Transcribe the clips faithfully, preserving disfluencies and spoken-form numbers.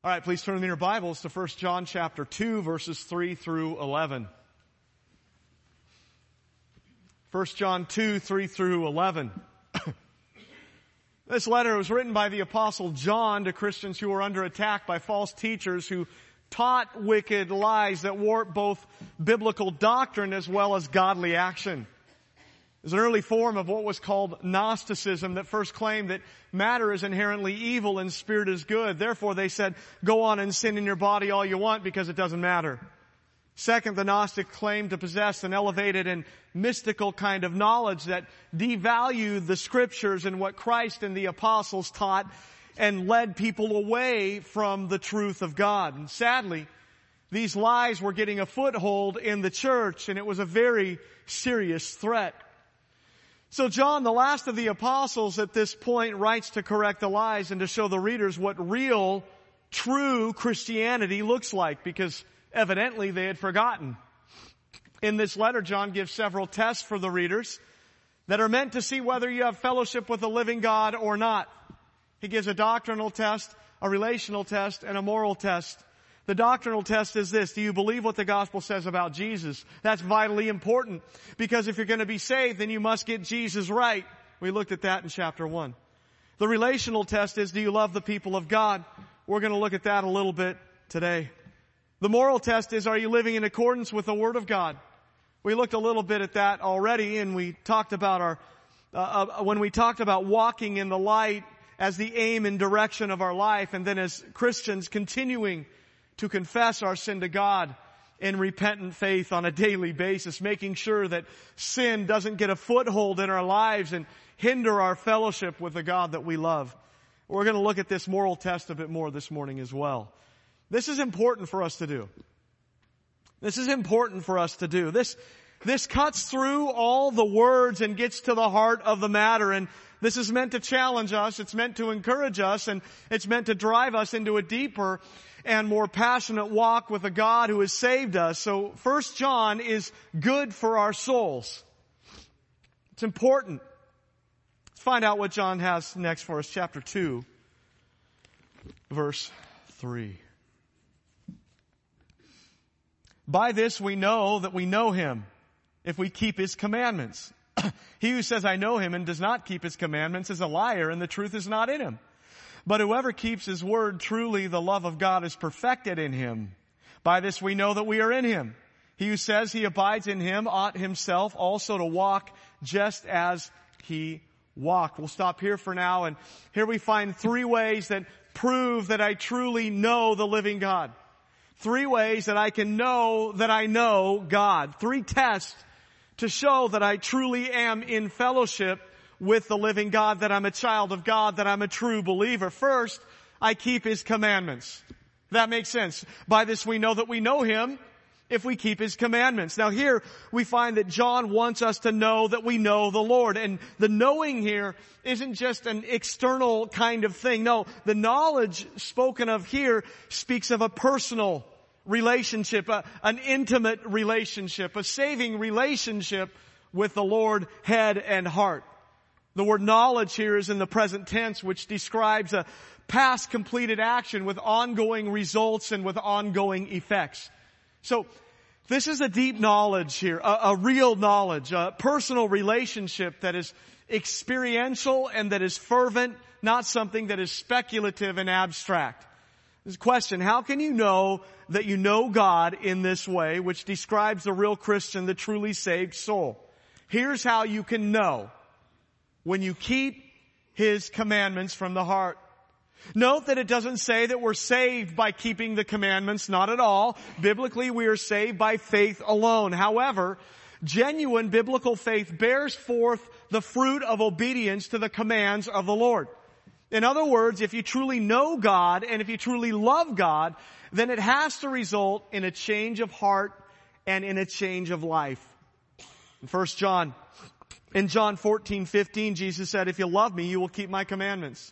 All right, please turn in your Bibles to First John chapter two, verses three through eleven. First John two, three through eleven. This letter was written by the Apostle John to Christians who were under attack by false teachers who taught wicked lies that warped both biblical doctrine as well as godly action. It was an early form of what was called Gnosticism that first claimed that matter is inherently evil and spirit is good. Therefore, they said, go on and sin in your body all you want because it doesn't matter. Second, the Gnostic claimed to possess an elevated and mystical kind of knowledge that devalued the Scriptures and what Christ and the apostles taught and led people away from the truth of God. And sadly, these lies were getting a foothold in the church, and it was a very serious threat. So John, the last of the apostles at this point, writes to correct the lies and to show the readers what real, true Christianity looks like, because evidently they had forgotten. In this letter, John gives several tests for the readers that are meant to see whether you have fellowship with the living God or not. He gives a doctrinal test, a relational test, and a moral test. The doctrinal test is this: do you believe what the gospel says about Jesus? That's vitally important, because if you're going to be saved, then you must get Jesus right. We looked at that in chapter one. The relational test is, do you love the people of God? We're going to look at that a little bit today. The moral test is, are you living in accordance with the Word of God? We looked a little bit at that already, and we talked about our, uh, uh, when we talked about walking in the light as the aim and direction of our life, and then as Christians continuing to confess our sin to God in repentant faith on a daily basis, making sure that sin doesn't get a foothold in our lives and hinder our fellowship with the God that we love. We're going to look at this moral test a bit more this morning as well. This is important for us to do. This is important for us to do. This, this cuts through all the words and gets to the heart of the matter. And this is meant to challenge us. It's meant to encourage us. And it's meant to drive us into a deeper and more passionate walk with a God who has saved us. So First John is good for our souls. It's important. Let's find out what John has next for us. Chapter two, verse three. By this we know that we know Him, if we keep His commandments. He who says, I know Him, and does not keep His commandments is a liar, and the truth is not in him. But whoever keeps His word, truly the love of God is perfected in him. By this we know that we are in Him. He who says he abides in Him ought himself also to walk just as He walked. We'll stop here for now, and here we find three ways that prove that I truly know the living God. Three ways that I can know that I know God. Three tests to show that I truly am in fellowship with the living God, that I'm a child of God, that I'm a true believer. First, I keep His commandments. That makes sense. By this we know that we know Him, if we keep His commandments. Now here we find that John wants us to know that we know the Lord. And the knowing here isn't just an external kind of thing. No, the knowledge spoken of here speaks of a personal relationship, a, an intimate relationship, a saving relationship with the Lord, head and heart. The word knowledge here is in the present tense, which describes a past completed action with ongoing results and with ongoing effects. So this is a deep knowledge here, a, a real knowledge, a personal relationship that is experiential and that is fervent, not something that is speculative and abstract. This is a question: how can you know that you know God in this way, which describes the real Christian, the truly saved soul? Here's how you can know: when you keep His commandments from the heart. Note that it doesn't say that we're saved by keeping the commandments. Not at all. Biblically, we are saved by faith alone. However, genuine biblical faith bears forth the fruit of obedience to the commands of the Lord. In other words, if you truly know God and if you truly love God, then it has to result in a change of heart and in a change of life. In First John, in John fourteen fifteen, Jesus said, if you love me, you will keep my commandments.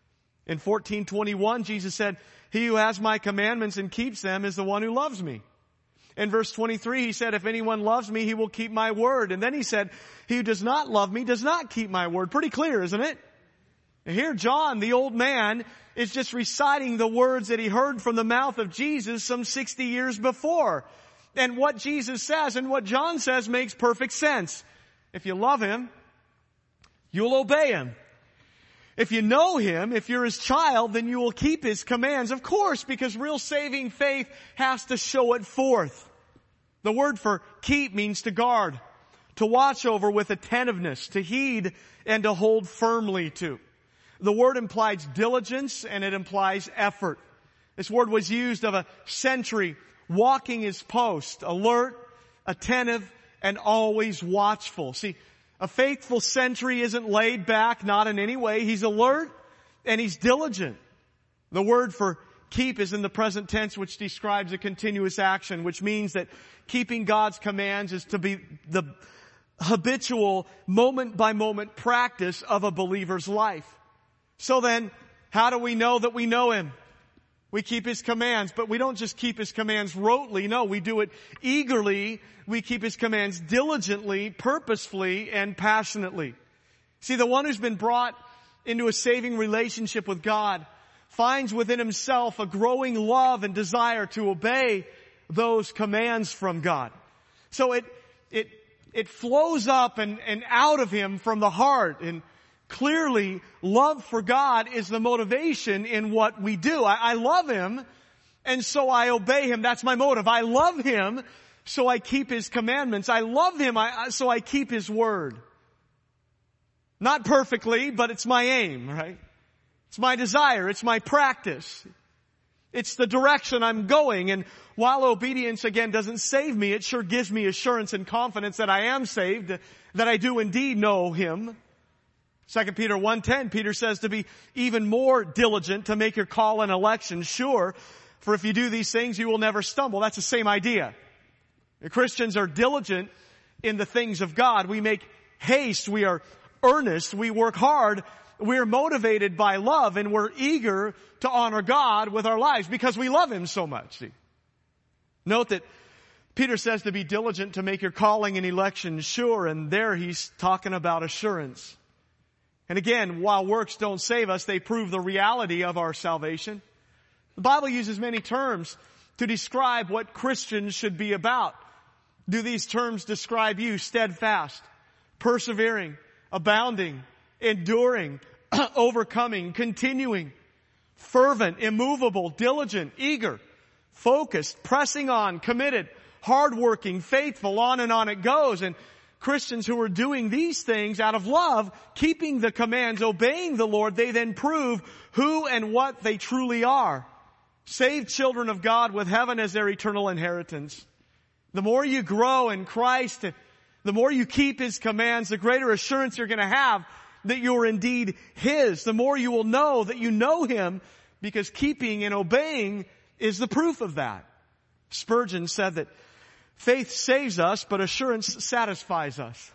In fourteen twenty-one, Jesus said, he who has my commandments and keeps them is the one who loves me. In verse twenty-three, He said, if anyone loves me, he will keep my word. And then He said, he who does not love me does not keep my word. Pretty clear, isn't it? And here John, the old man, is just reciting the words that he heard from the mouth of Jesus some sixty years before. And what Jesus says and what John says makes perfect sense. If you love him, you'll obey him. If you know him, if you're his child, then you will keep his commands. Of course, because real saving faith has to show it forth. The word for keep means to guard, to watch over with attentiveness, to heed and to hold firmly to. The word implies diligence and it implies effort. This word was used of a sentry walking his post, alert, attentive, and always watchful. See, a faithful sentry isn't laid back, not in any way. He's alert and he's diligent. The word for keep is in the present tense, which describes a continuous action, which means that keeping God's commands is to be the habitual, moment-by-moment practice of a believer's life. So then, how do we know that we know him? We keep his commands, but we don't just keep his commands rotely. No, we do it eagerly. We keep his commands diligently, purposefully, and passionately. See, the one who's been brought into a saving relationship with God finds within himself a growing love and desire to obey those commands from God. So it, it, it flows up and, and out of him from the heart. And clearly, love for God is the motivation in what we do. I, I love him, and so I obey him. That's my motive. I love him, so I keep his commandments. I love him, I, so I keep his word. Not perfectly, but it's my aim, right? It's my desire. It's my practice. It's the direction I'm going. And while obedience, again, doesn't save me, it sure gives me assurance and confidence that I am saved, that I do indeed know him. Second Peter one ten, Peter says to be even more diligent to make your call and election sure. For if you do these things, you will never stumble. That's the same idea. The Christians are diligent in the things of God. We make haste. We are earnest. We work hard. We're motivated by love, and we're eager to honor God with our lives because we love him so much. See? Note that Peter says to be diligent to make your calling and election sure, and there he's talking about assurance. And again, while works don't save us, they prove the reality of our salvation. The Bible uses many terms to describe what Christians should be about. Do these terms describe you? Steadfast, persevering, abounding, enduring, overcoming, continuing, fervent, immovable, diligent, eager, focused, pressing on, committed, hardworking, faithful, on and on it goes. And Christians who are doing these things out of love, keeping the commands, obeying the Lord, they then prove who and what they truly are. Saved children of God with heaven as their eternal inheritance. The more you grow in Christ, the more you keep his commands, the greater assurance you're going to have that you're indeed his. The more you will know that you know him, because keeping and obeying is the proof of that. Spurgeon said that faith saves us, but assurance satisfies us.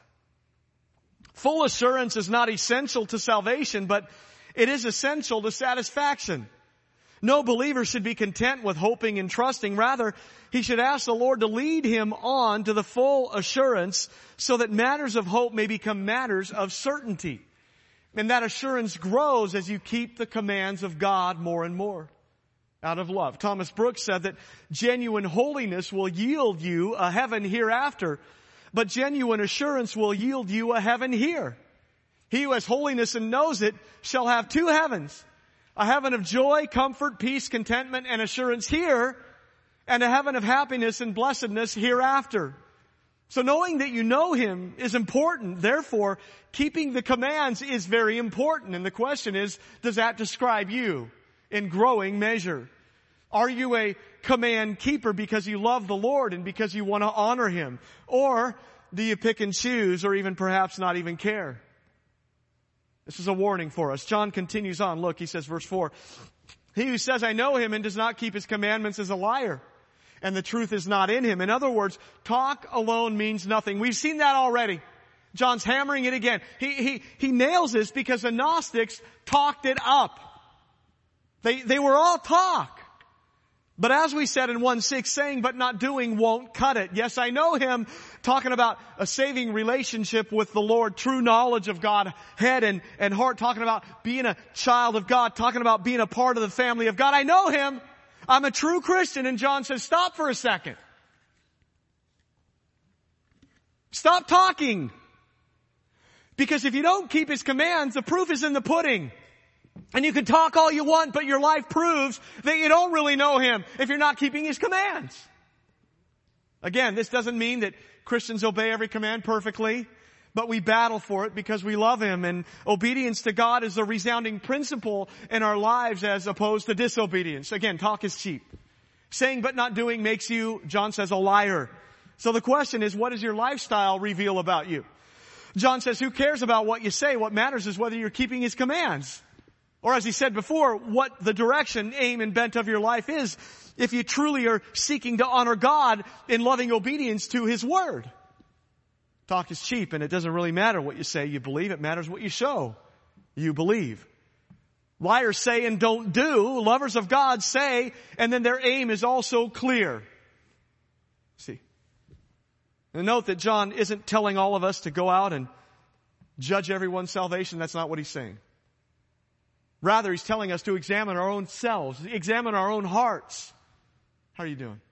Full assurance is not essential to salvation, but it is essential to satisfaction. No believer should be content with hoping and trusting. Rather, he should ask the Lord to lead him on to the full assurance so that matters of hope may become matters of certainty. And that assurance grows as you keep the commands of God more and more out of love. Thomas Brooks said that genuine holiness will yield you a heaven hereafter, but genuine assurance will yield you a heaven here. He who has holiness and knows it shall have two heavens. A heaven of joy, comfort, peace, contentment, and assurance here, and a heaven of happiness and blessedness hereafter. So knowing that you know him is important. Therefore, keeping the commands is very important. And the question is, does that describe you in growing measure? Are you a command keeper because you love the Lord and because you want to honor him? Or do you pick and choose, or even perhaps not even care? This is a warning for us. John continues on. Look, he says, verse four, he who says, I know him and does not keep his commandments is a liar, and the truth is not in him. In other words, talk alone means nothing. We've seen that already. John's hammering it again. He, he, he nails this because the Gnostics talked it up. They, they were all talk. But as we said in one six, saying but not doing won't cut it. Yes, I know him, talking about a saving relationship with the Lord, true knowledge of God, head and, and heart, talking about being a child of God, talking about being a part of the family of God. I know him. I'm a true Christian. And John says, stop for a second. Stop talking. Because if you don't keep his commands, the proof is in the pudding. And you can talk all you want, but your life proves that you don't really know him if you're not keeping his commands. Again, this doesn't mean that Christians obey every command perfectly, but we battle for it because we love him. And obedience to God is a resounding principle in our lives as opposed to disobedience. Again, talk is cheap. Saying but not doing makes you, John says, a liar. So the question is, what does your lifestyle reveal about you? John says, who cares about what you say? What matters is whether you're keeping his commands. Or as he said before, what the direction, aim, and bent of your life is if you truly are seeking to honor God in loving obedience to his word. Talk is cheap, and it doesn't really matter what you say you believe. It matters what you show you believe. Liars say and don't do. Lovers of God say, and then their aim is also clear. See. And note that John isn't telling all of us to go out and judge everyone's salvation. That's not what he's saying. Rather, he's telling us to examine our own selves, examine our own hearts. How are you doing?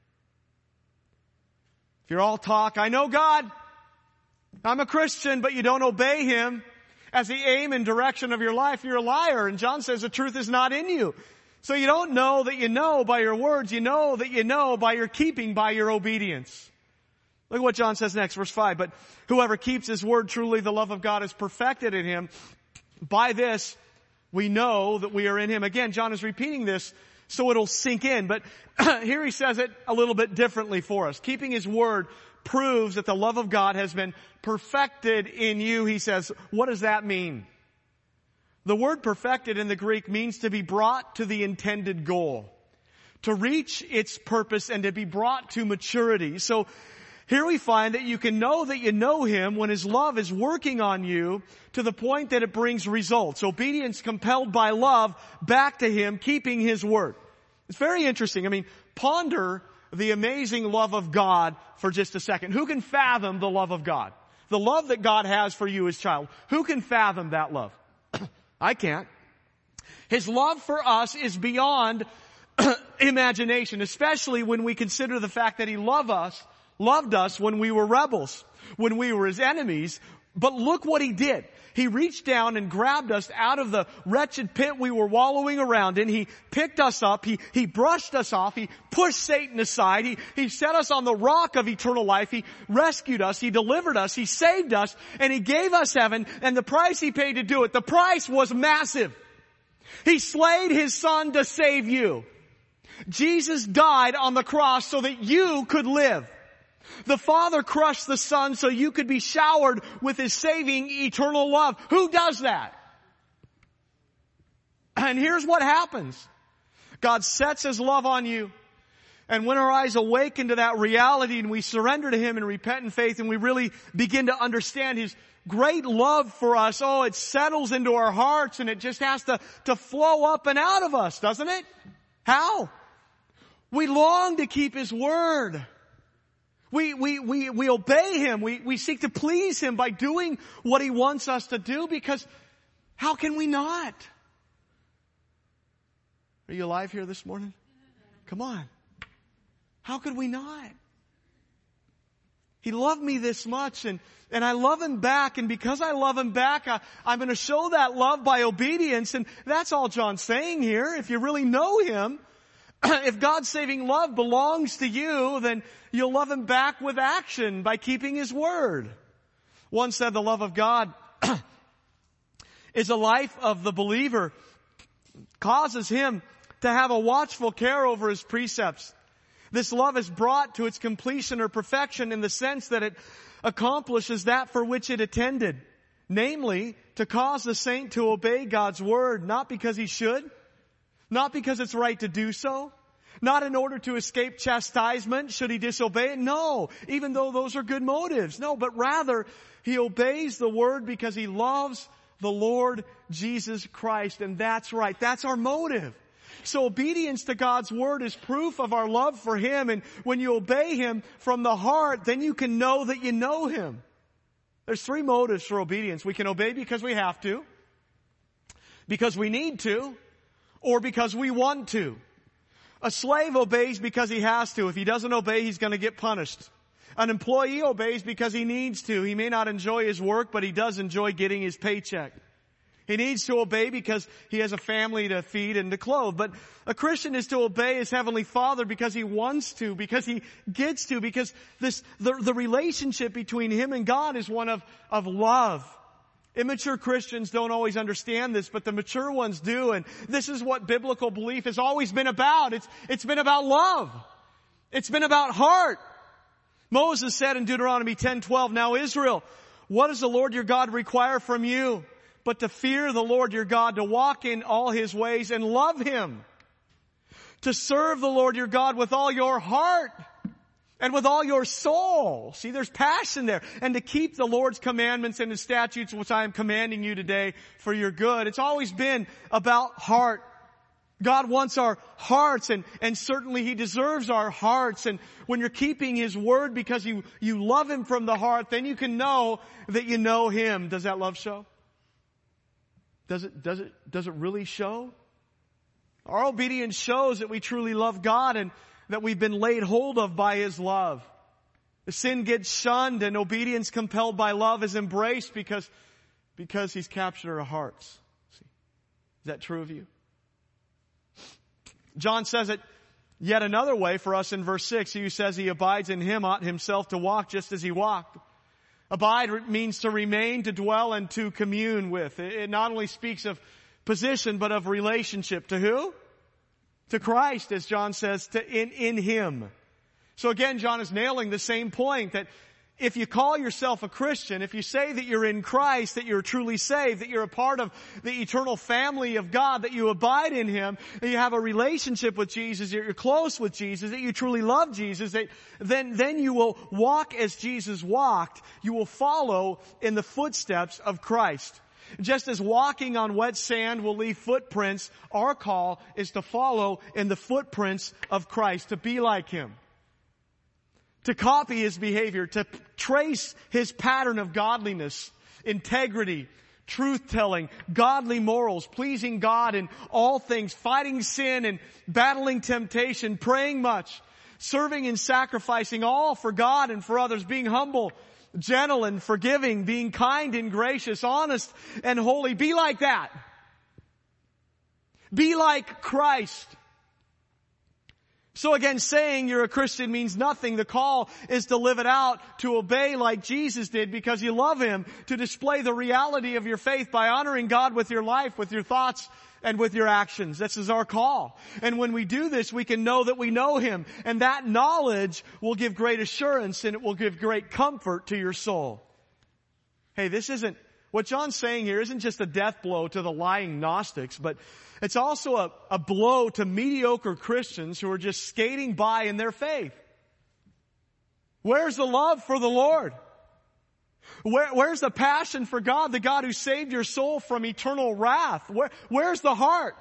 If you're all talk, I know God, I'm a Christian, but you don't obey him as the aim and direction of your life, you're a liar. And John says the truth is not in you. So you don't know that you know by your words. You know that you know by your keeping, by your obedience. Look at what John says next, verse five. But whoever keeps his word, truly the love of God is perfected in him. By this, we know that we are in him. Again, John is repeating this so it'll sink in. But here he says it a little bit differently for us. Keeping his word proves that the love of God has been perfected in you. He says, what does that mean? The word perfected in the Greek means to be brought to the intended goal, to reach its purpose and to be brought to maturity. So here we find that you can know that you know him when his love is working on you to the point that it brings results. Obedience compelled by love back to him, keeping his word. It's very interesting. I mean, ponder the amazing love of God for just a second. Who can fathom the love of God? The love that God has for you as child. Who can fathom that love? I can't. His love for us is beyond imagination, especially when we consider the fact that he loved us loved us when we were rebels, when we were his enemies. But look what he did. He reached down and grabbed us out of the wretched pit we were wallowing around in. He picked us up. He, he brushed us off. He pushed Satan aside. He, he set us on the rock of eternal life. He rescued us. He delivered us. He saved us. And he gave us heaven. And the price he paid to do it, the price was massive. He slayed his son to save you. Jesus died on the cross so that you could live. The Father crushed the Son so you could be showered with his saving eternal love. Who does that? And here's what happens. God sets his love on you. And when our eyes awaken to that reality and we surrender to him in repentant faith and we really begin to understand his great love for us, oh, it settles into our hearts and it just has to, to flow up and out of us, doesn't it? How? We long to keep his word. We, we, we, we obey him. We, we seek to please him by doing what he wants us to do, because how can we not? Are you alive here this morning? Come on. How could we not? He loved me this much and, and I love him back. And because I love him back, I, I'm going to show that love by obedience. And that's all John's saying here. If you really know him, if God's saving love belongs to you, then you'll love him back with action by keeping his word. One said the love of God is a life of the believer, causes him to have a watchful care over his precepts. This love is brought to its completion or perfection in the sense that it accomplishes that for which it attended. Namely, to cause the saint to obey God's word, not because he should, not because it's right to do so, not in order to escape chastisement should he disobey it. No, even though those are good motives. No, but rather he obeys the word because he loves the Lord Jesus Christ. And that's right. That's our motive. So obedience to God's Word is proof of our love for Him. And when you obey Him from the heart, then you can know that you know Him. There's three motives for obedience. We can obey because we have to, because we need to, or because we want to. A slave obeys because he has to. If he doesn't obey, he's going to get punished. An employee obeys because he needs to. He may not enjoy his work, but he does enjoy getting his paycheck. He needs to obey because he has a family to feed and to clothe. But a Christian is to obey his Heavenly Father because he wants to, because he gets to, because this, the, the relationship between him and God is one of, of love. Immature Christians don't always understand this, but the mature ones do, and this is what biblical belief has always been about. It's, it's been about love. It's been about heart. Moses said in Deuteronomy ten twelve, "Now Israel, what does the Lord your God require from you? But to fear the Lord your God, to walk in all His ways and love Him. To serve the Lord your God with all your heart and with all your soul." See, there's passion there. And to keep the Lord's commandments and His statutes, which I am commanding you today for your good. It's always been about heart. God wants our hearts, and, and certainly He deserves our hearts. And when you're keeping His word because you, you love Him from the heart, then you can know that you know Him. Does that love show? Does it, does it, does it really show? Our obedience shows that we truly love God and that we've been laid hold of by His love. The sin gets shunned and obedience compelled by love is embraced because, because He's captured our hearts. See? Is that true of you? John says it yet another way for us in verse six. He who says he abides in Him ought himself to walk just as He walked. Abide means to remain, to dwell, and to commune with. It not only speaks of position, but of relationship. To who? To Christ, as John says, to in, in Him. So again, John is nailing the same point that if you call yourself a Christian, if you say that you're in Christ, that you're truly saved, that you're a part of the eternal family of God, that you abide in Him, that you have a relationship with Jesus, that you're close with Jesus, that you truly love Jesus, that then, then you will walk as Jesus walked. You will follow in the footsteps of Christ. Just as walking on wet sand will leave footprints, our call is to follow in the footprints of Christ, to be like Him. To copy His behavior, to trace His pattern of godliness, integrity, truth-telling, godly morals, pleasing God in all things, fighting sin and battling temptation, praying much, serving and sacrificing all for God and for others, being humble, gentle and forgiving, being kind and gracious, honest and holy. Be like that. Be like Christ. So again, saying you're a Christian means nothing. The call is to live it out, to obey like Jesus did because you love Him, to display the reality of your faith by honoring God with your life, with your thoughts, and with your actions. This is our call. And when we do this, we can know that we know Him. And that knowledge will give great assurance and it will give great comfort to your soul. Hey, this isn't, what John's saying here isn't just a death blow to the lying Gnostics, but it's also a, a blow to mediocre Christians who are just skating by in their faith. Where's the love for the Lord? Where, where's the passion for God, the God who saved your soul from eternal wrath? Where, where's the heart?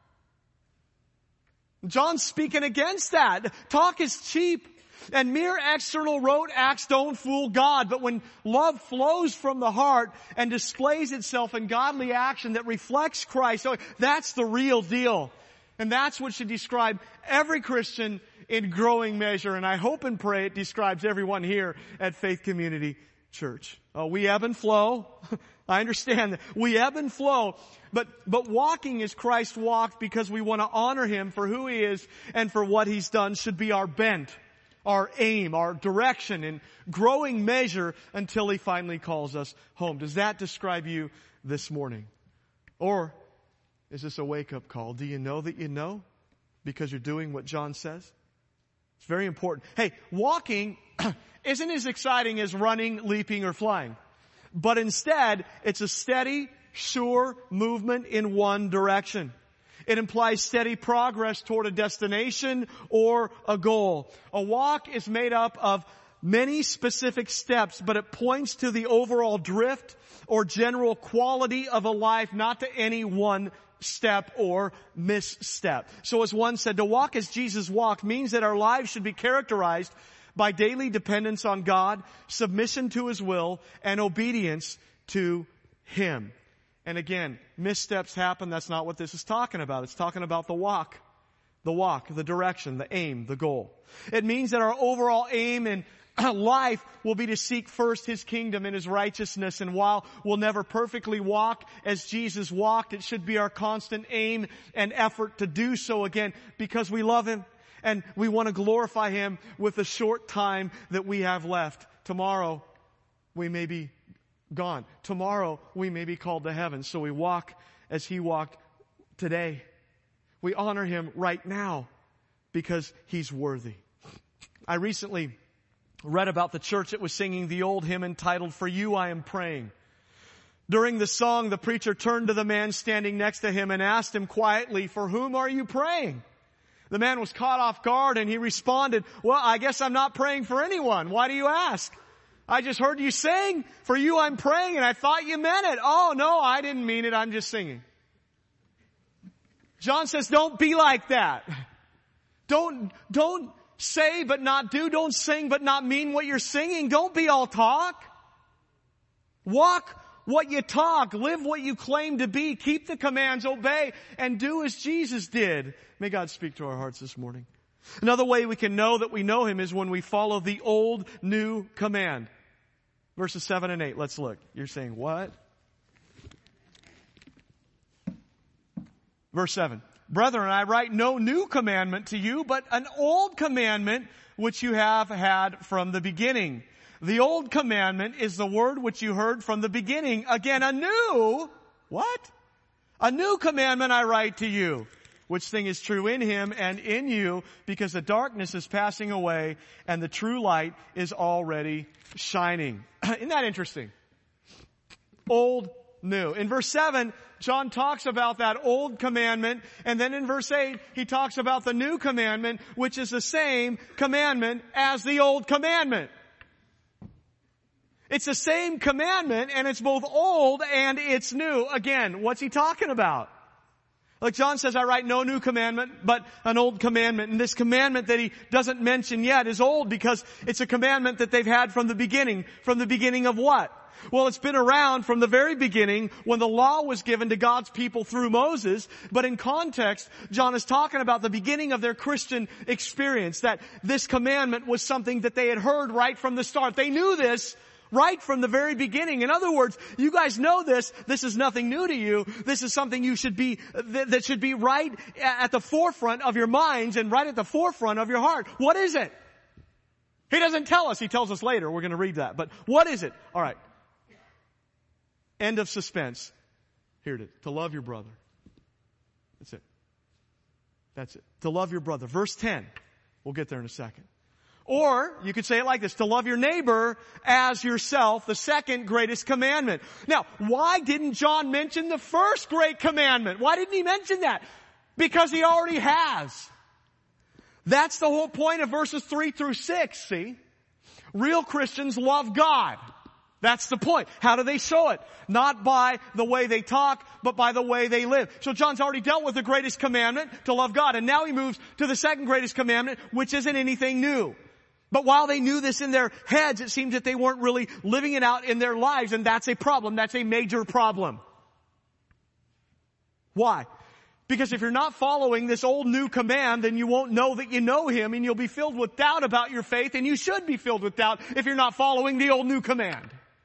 John's speaking against that. Talk is cheap. And mere external rote acts don't fool God. But when love flows from the heart and displays itself in godly action that reflects Christ, so that's the real deal. And that's what should describe every Christian in growing measure. And I hope and pray it describes everyone here at Faith Community Church. Oh, we ebb and flow. I understand that. We ebb and flow. But, but walking as Christ walked because we want to honor Him for who He is and for what He's done should be our bent, our aim, our direction in growing measure until He finally calls us home. Does that describe you this morning? Or is this a wake-up call? Do you know that you know because you're doing what John says? It's very important. Hey, walking isn't as exciting as running, leaping, or flying. But instead, it's a steady, sure movement in one direction. It implies steady progress toward a destination or a goal. A walk is made up of many specific steps, but it points to the overall drift or general quality of a life, not to any one step or misstep. So as one said, to walk as Jesus walked means that our lives should be characterized by daily dependence on God, submission to His will, and obedience to Him. And again, missteps happen. That's not what this is talking about. It's talking about the walk. The walk, the direction, the aim, the goal. It means that our overall aim in life will be to seek first His kingdom and His righteousness. And while we'll never perfectly walk as Jesus walked, it should be our constant aim and effort to do so again because we love Him and we want to glorify Him with the short time that we have left. Tomorrow we may be gone. Tomorrow we may be called to heaven. So we walk as He walked today. We honor Him right now because He's worthy. I recently read about the church that was singing the old hymn entitled, "For You I Am Praying." During the song, the preacher turned to the man standing next to him and asked him quietly, "For whom are you praying?" The man was caught off guard and he responded, "Well, I guess I'm not praying for anyone. Why do you ask?" "I just heard you sing, 'For you I'm praying,' and I thought you meant it." "Oh, no, I didn't mean it. I'm just singing." John says, don't be like that. Don't, don't say but not do. Don't sing but not mean what you're singing. Don't be all talk. Walk what you talk. Live what you claim to be. Keep the commands, obey, and do as Jesus did. May God speak to our hearts this morning. Another way we can know that we know Him is when we follow the old, new command. Verses seven and eight. Let's look. You're saying, what? Verse seven. "Brethren, I write no new commandment to you, but an old commandment which you have had from the beginning. The old commandment is the word which you heard from the beginning. Again, a new," what? "A new commandment I write to you, which thing is true in Him and in you, because the darkness is passing away and the true light is already shining." Isn't that interesting? Old, new. In verse seven, John talks about that old commandment, and then in verse eight, he talks about the new commandment, which is the same commandment as the old commandment. It's the same commandment, and it's both old and it's new. Again, what's he talking about? Like John says, I write no new commandment, but an old commandment. And this commandment that he doesn't mention yet is old because it's a commandment that they've had from the beginning. From the beginning of what? Well, it's been around from the very beginning when the law was given to God's people through Moses. But in context, John is talking about the beginning of their Christian experience, that this commandment was something that they had heard right from the start. They knew this right from the very beginning. In other words, you guys know this. This is nothing new to you. This is something you should be, that should be right at the forefront of your minds and right at the forefront of your heart. What is it? He doesn't tell us. He tells us later. We're going to read that. But what is it? All right. End of suspense. Here it is. To love your brother. That's it. That's it. To love your brother. Verse ten. We'll get there in a second. Or, you could say it like this, to love your neighbor as yourself, the second greatest commandment. Now, why didn't John mention the first great commandment? Why didn't he mention that? Because he already has. That's the whole point of verses three through six, see? Real Christians love God. That's the point. How do they show it? Not by the way they talk, but by the way they live. So John's already dealt with the greatest commandment, to love God. And now he moves to the second greatest commandment, which isn't anything new. But while they knew this in their heads, it seems that they weren't really living it out in their lives. And that's a problem. That's a major problem. Why? Because if you're not following this old new command, then you won't know that you know Him, and you'll be filled with doubt about your faith. And you should be filled with doubt if you're not following the old new command.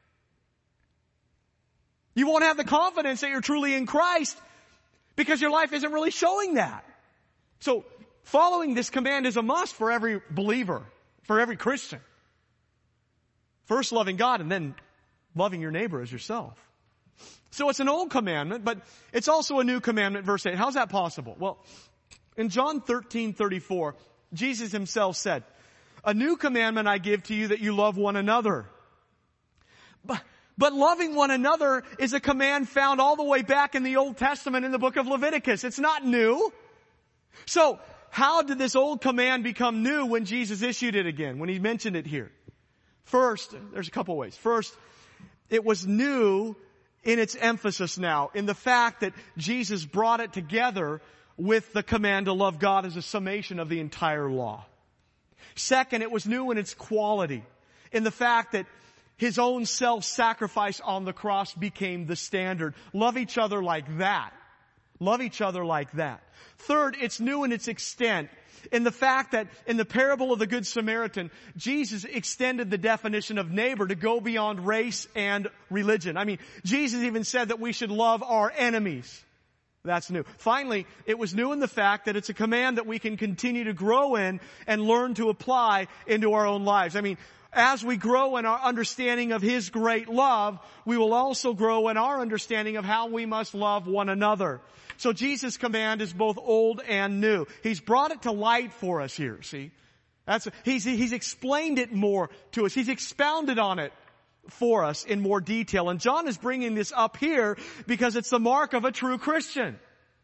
You won't have the confidence that you're truly in Christ because your life isn't really showing that. So following this command is a must for every believer, for every Christian. First loving God and then loving your neighbor as yourself. So it's an old commandment, but it's also a new commandment, verse eight. How's that possible? Well, in John thirteen thirty-four, Jesus Himself said, "A new commandment I give to you, that you love one another." But But loving one another is a command found all the way back in the Old Testament in the book of Leviticus. It's not new. So how did this old command become new when Jesus issued it again, when He mentioned it here? First, there's a couple ways. First, it was new in its emphasis now, in the fact that Jesus brought it together with the command to love God as a summation of the entire law. Second, it was new in its quality, in the fact that His own self-sacrifice on the cross became the standard. Love each other like that. Love each other like that. Third, it's new in its extent, in the fact that in the parable of the Good Samaritan, Jesus extended the definition of neighbor to go beyond race and religion. I mean, Jesus even said that we should love our enemies. That's new. Finally, it was new in the fact that it's a command that we can continue to grow in and learn to apply into our own lives. I mean, as we grow in our understanding of His great love, we will also grow in our understanding of how we must love one another. So Jesus' command is both old and new. He's brought it to light for us here, see? That's, he's, he's explained it more to us. He's expounded on it for us in more detail. And John is bringing this up here because it's the mark of a true Christian.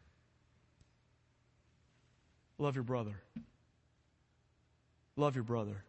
Love your brother. Love your brother.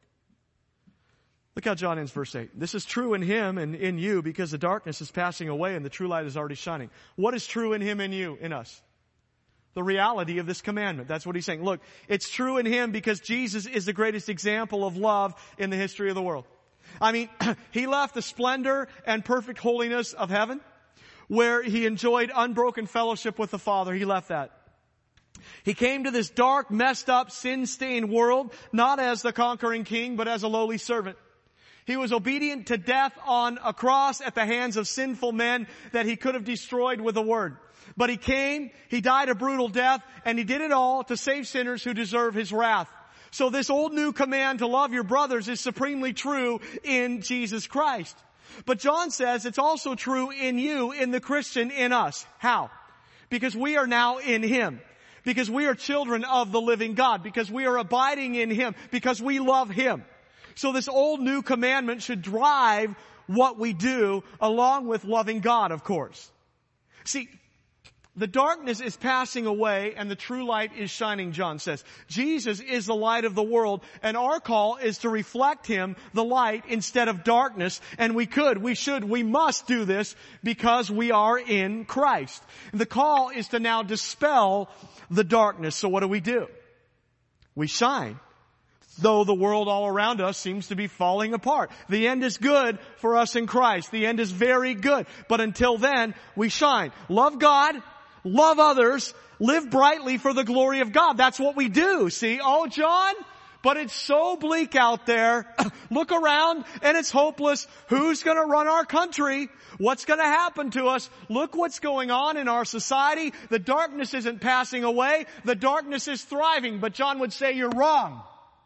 Look how John ends verse eight. This is true in Him and in you because the darkness is passing away and the true light is already shining. What is true in Him and you, in us? The reality of this commandment. That's what He's saying. Look, it's true in Him because Jesus is the greatest example of love in the history of the world. I mean, He left the splendor and perfect holiness of heaven where He enjoyed unbroken fellowship with the Father. He left that. He came to this dark, messed up, sin-stained world, not as the conquering king, but as a lowly servant. He was obedient to death on a cross at the hands of sinful men that He could have destroyed with a word. But He came, He died a brutal death, and He did it all to save sinners who deserve His wrath. So this old new command to love your brothers is supremely true in Jesus Christ. But John says it's also true in you, in the Christian, in us. How? Because we are now in Him. Because we are children of the living God. Because we are abiding in Him. Because we love Him. So this old new commandment should drive what we do along with loving God, of course. See, the darkness is passing away and the true light is shining, John says. Jesus is the light of the world and our call is to reflect Him, the light, instead of darkness. And we could, we should, we must do this because we are in Christ. The call is to now dispel the darkness. So what do we do? We shine. Though the world all around us seems to be falling apart. The end is good for us in Christ. The end is very good. But until then, we shine. Love God, love others, live brightly for the glory of God. That's what we do. See, oh John, but it's so bleak out there. Look around and it's hopeless. Who's going to run our country? What's going to happen to us? Look what's going on in our society. The darkness isn't passing away. The darkness is thriving. But John would say you're wrong.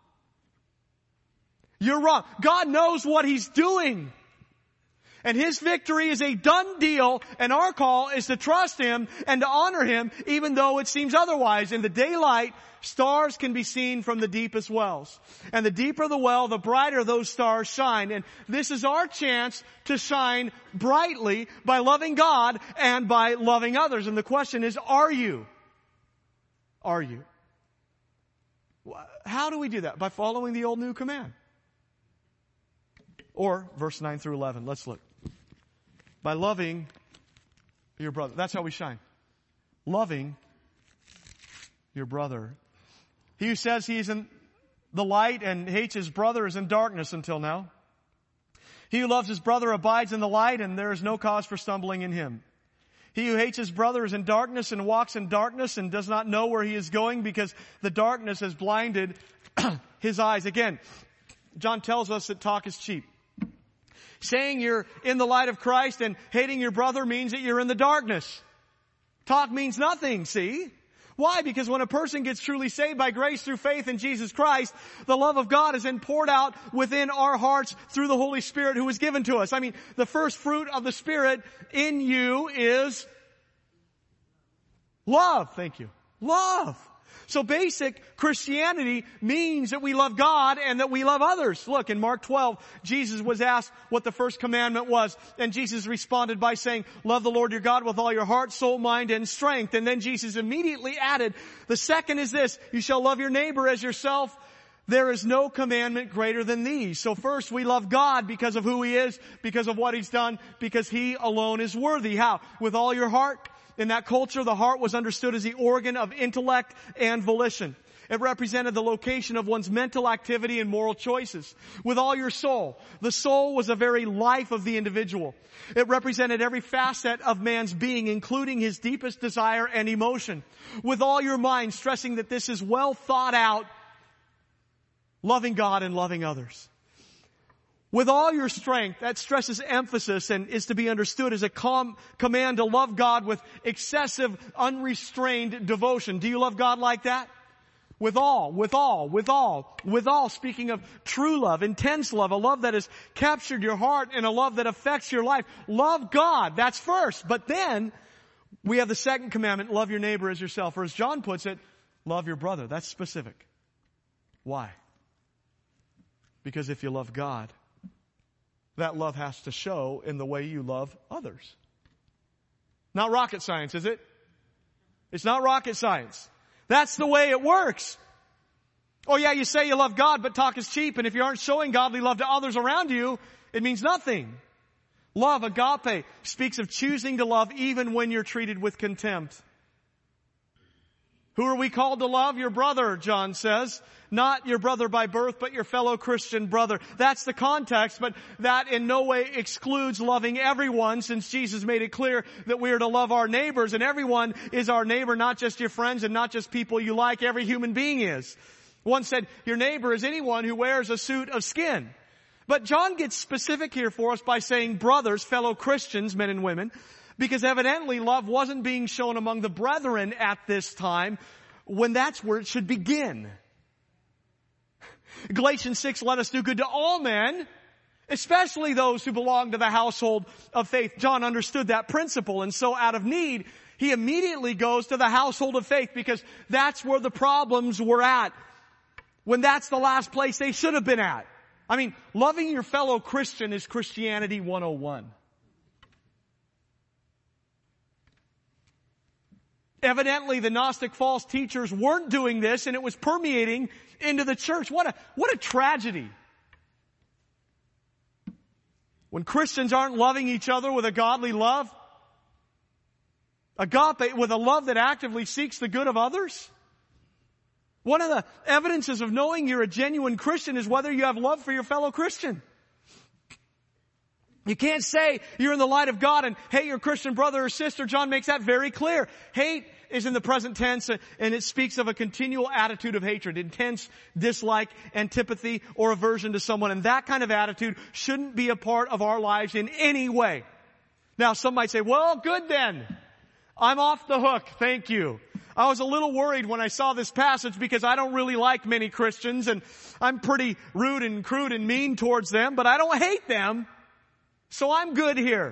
You're wrong. God knows what He's doing. And His victory is a done deal, and our call is to trust Him and to honor Him, even though it seems otherwise. In the daylight, stars can be seen from the deepest wells. And the deeper the well, the brighter those stars shine. And this is our chance to shine brightly by loving God and by loving others. And the question is, are you? Are you? How do we do that? By following the old new command. Or, verse nine through eleven, let's look. By loving your brother. That's how we shine. Loving your brother. He who says he is in the light and hates his brother is in darkness until now. He who loves his brother abides in the light, and there is no cause for stumbling in him. He who hates his brother is in darkness and walks in darkness and does not know where he is going because the darkness has blinded his eyes. Again, John tells us that talk is cheap. Saying you're in the light of Christ and hating your brother means that you're in the darkness. Talk means nothing, see? Why? Because when a person gets truly saved by grace through faith in Jesus Christ, the love of God is then poured out within our hearts through the Holy Spirit who is given to us. I mean, the first fruit of the Spirit in you is love. Thank you. Love. So basic Christianity means that we love God and that we love others. Look, in Mark twelve, Jesus was asked what the first commandment was. And Jesus responded by saying, love the Lord your God with all your heart, soul, mind, and strength. And then Jesus immediately added, the second is this, you shall love your neighbor as yourself. There is no commandment greater than these. So first, we love God because of who He is, because of what He's done, because He alone is worthy. How? With all your heart. In that culture, the heart was understood as the organ of intellect and volition. It represented the location of one's mental activity and moral choices. With all your soul. The soul was the very life of the individual. It represented every facet of man's being, including his deepest desire and emotion. With all your mind, stressing that this is well thought out, loving God and loving others. With all your strength, that stresses emphasis and is to be understood as a com- command to love God with excessive, unrestrained devotion. Do you love God like that? With all, with all, with all, with all, speaking of true love, intense love, a love that has captured your heart and a love that affects your life. Love God, that's first. But then, we have the second commandment, love your neighbor as yourself. Or as John puts it, love your brother. That's specific. Why? Because if you love God, that love has to show in the way you love others. Not rocket science, is it? It's not rocket science. That's the way it works. Oh yeah, you say you love God, but talk is cheap, and if you aren't showing godly love to others around you, it means nothing. Love, agape, speaks of choosing to love even when you're treated with contempt. Who are we called to love? Your brother, John says. Not your brother by birth, but your fellow Christian brother. That's the context, but that in no way excludes loving everyone, since Jesus made it clear that we are to love our neighbors, and everyone is our neighbor, not just your friends and not just people you like. Every human being is. One said, your neighbor is anyone who wears a suit of skin. But John gets specific here for us by saying brothers, fellow Christians, men and women, because evidently love wasn't being shown among the brethren at this time, when that's where it should begin. Galatians six, let us do good to all men, especially those who belong to the household of faith. John understood that principle, and so out of need, he immediately goes to the household of faith, because that's where the problems were at, when that's the last place they should have been at. I mean, loving your fellow Christian is Christianity one oh one. Evidently, the Gnostic false teachers weren't doing this, and it was permeating into the church. What a, what a tragedy. When Christians aren't loving each other with a godly love, agape, with a love that actively seeks the good of others. One of the evidences of knowing you're a genuine Christian is whether you have love for your fellow Christian. You can't say you're in the light of God and hate your Christian brother or sister. John makes that very clear. Hate is in the present tense, and it speaks of a continual attitude of hatred, intense dislike, antipathy, or aversion to someone. And that kind of attitude shouldn't be a part of our lives in any way. Now, some might say, well, good then. I'm off the hook. Thank you. I was a little worried when I saw this passage, because I don't really like many Christians, and I'm pretty rude and crude and mean towards them, but I don't hate them. So I'm good here.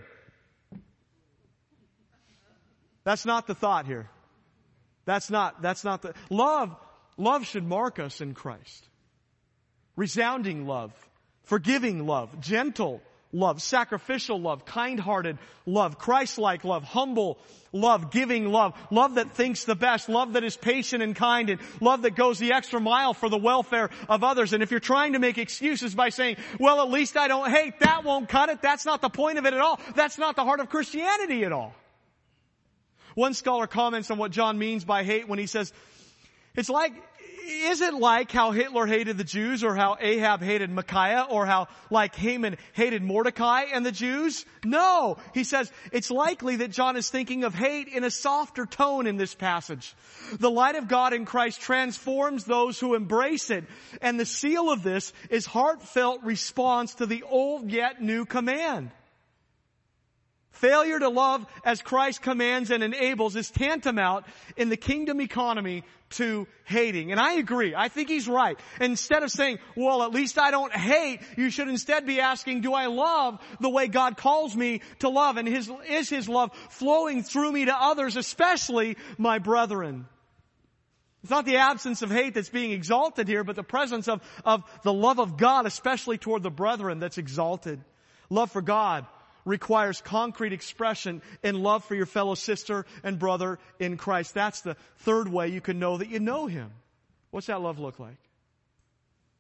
That's not the thought here. That's not, that's not the, love, love should mark us in Christ. Resounding love, forgiving love, gentle love, sacrificial love, kind-hearted love, Christ-like love, humble love, giving love, love that thinks the best, love that is patient and kind, and love that goes the extra mile for the welfare of others. And if you're trying to make excuses by saying, well, at least I don't hate, that won't cut it. That's not the point of it at all. That's not the heart of Christianity at all. One scholar comments on what John means by hate when he says, it's like, is it like how Hitler hated the Jews, or how Ahab hated Micaiah, or how like Haman hated Mordecai and the Jews? No. He says it's likely that John is thinking of hate in a softer tone in this passage. The light of God in Christ transforms those who embrace it, and the seal of this is heartfelt response to the old yet new command. Failure to love as Christ commands and enables is tantamount in the kingdom economy to hating. And I agree. I think he's right. Instead of saying, well, at least I don't hate, you should instead be asking, do I love the way God calls me to love? And his, is his love flowing through me to others, especially my brethren? It's not the absence of hate that's being exalted here, but the presence of, of the love of God, especially toward the brethren, that's exalted. Love for God requires concrete expression in love for your fellow sister and brother in Christ. That's the third way you can know that you know Him. What's that love look like?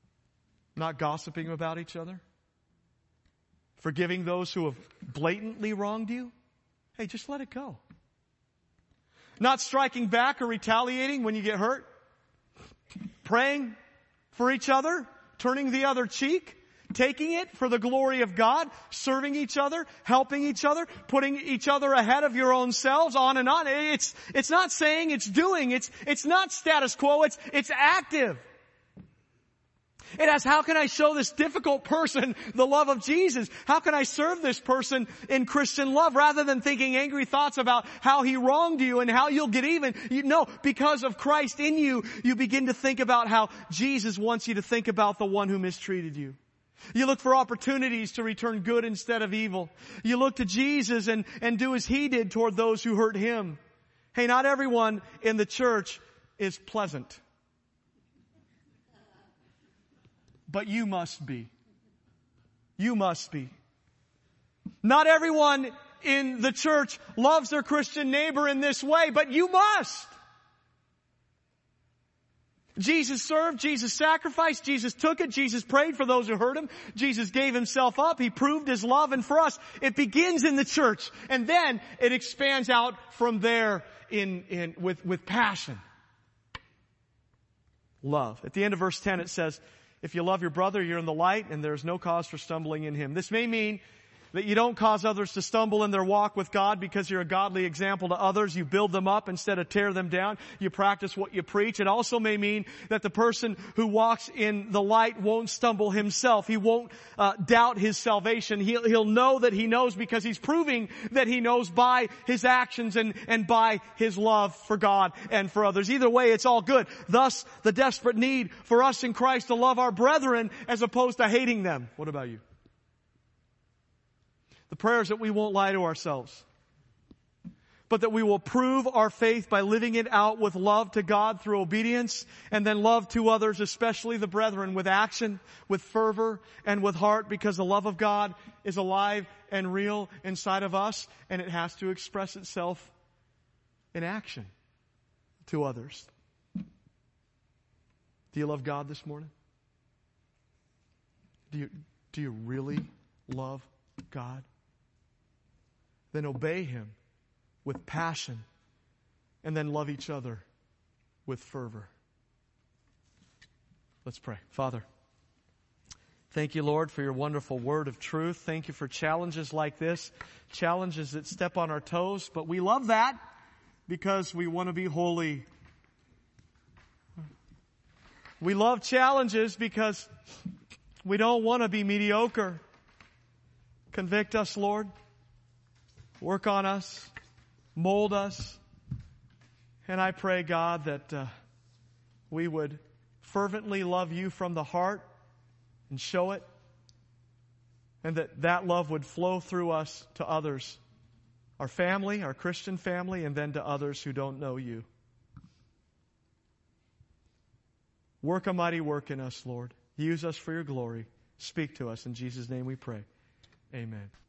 Not gossiping about each other. Forgiving those who have blatantly wronged you. Hey, just let it go. Not striking back or retaliating when you get hurt. Praying for each other. Turning the other cheek. Taking it for the glory of God. Serving each other. Helping each other. Putting each other ahead of your own selves. On and on. It's, it's not saying, it's doing. It's, it's not status quo. It's, it's active. It asks, how can I show this difficult person the love of Jesus? How can I serve this person in Christian love? Rather than thinking angry thoughts about how he wronged you and how you'll get even. You know, because of Christ in you, you begin to think about how Jesus wants you to think about the one who mistreated you. You look for opportunities to return good instead of evil. You look to Jesus and, and do as he did toward those who hurt him. Hey, not everyone in the church is pleasant. But you must be. You must be. Not everyone in the church loves their Christian neighbor in this way, but you must. Jesus served, Jesus sacrificed, Jesus took it, Jesus prayed for those who hurt him, Jesus gave himself up, he proved his love, and for us, it begins in the church, and then it expands out from there in, in, with, with passion. Love. At the end of verse ten it says, if you love your brother, you're in the light, and there's no cause for stumbling in him. This may mean that you don't cause others to stumble in their walk with God because you're a godly example to others. You build them up instead of tear them down. You practice what you preach. It also may mean that the person who walks in the light won't stumble himself. He won't uh, doubt his salvation. He'll, he'll know that he knows because he's proving that he knows by his actions and, and by his love for God and for others. Either way, it's all good. Thus, the desperate need for us in Christ to love our brethren as opposed to hating them. What about you? The prayer is that we won't lie to ourselves, but that we will prove our faith by living it out with love to God through obedience, and then love to others, especially the brethren, with action, with fervor, and with heart, because the love of God is alive and real inside of us, and it has to express itself in action to others. Do you love God this morning? Do you, do you really love God? Then obey him with passion, and then love each other with fervor. Let's pray. Father, thank you, Lord, for your wonderful word of truth. Thank you for challenges like this, challenges that step on our toes, but we love that because we want to be holy. We love challenges because we don't want to be mediocre. Convict us, Lord. Work on us. Mold us. And I pray, God, that uh, we would fervently love you from the heart and show it. And that that love would flow through us to others. Our family, our Christian family, and then to others who don't know you. Work a mighty work in us, Lord. Use us for your glory. Speak to us. In Jesus' name we pray. Amen.